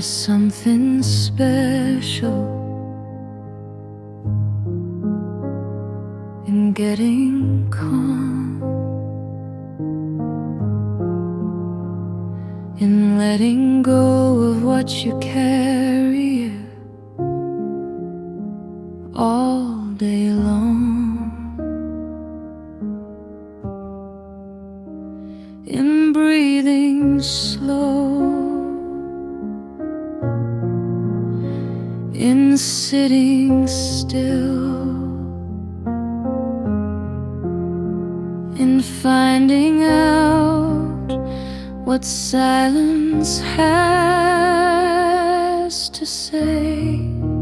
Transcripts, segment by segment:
is something special in getting calm, in letting go of what you carry all day long, in breathing slow, in sitting still, in finding out what silence has to say.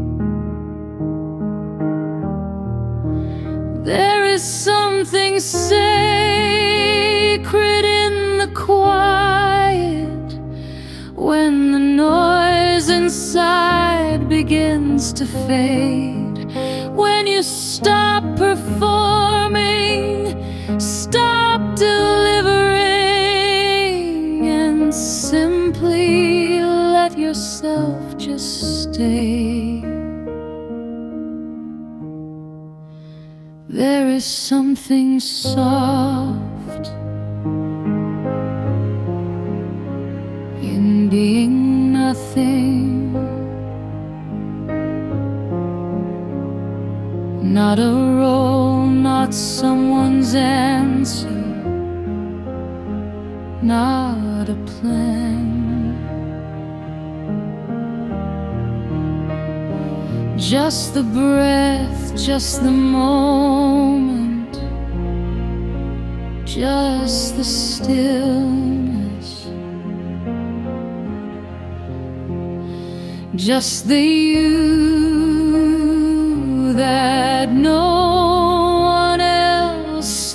There is something sacred in the quiet when the noise inside begins to fade. When you stop performing, stop delivering, and simply let yourself just stay. There is something soft in being nothing, not a role, not someone's answer, not a plan. Just the breath, just the moment, just the stillness, just the you that no one else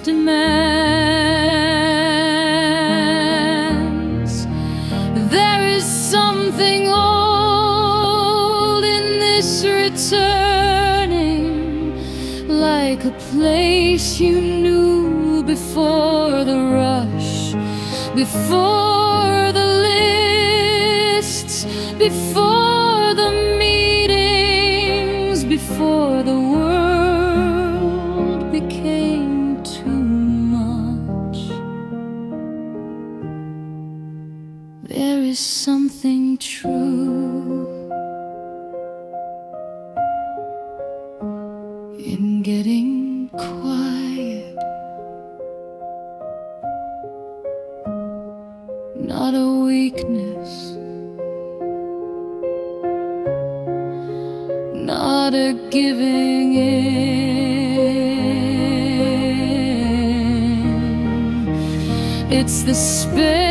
demands. There is something old in this returning, like a place you knew before the rush, before the lists, before the meetings, before the world became too much. There is something true in getting quiet, not a weakness, not a giving in. It's the space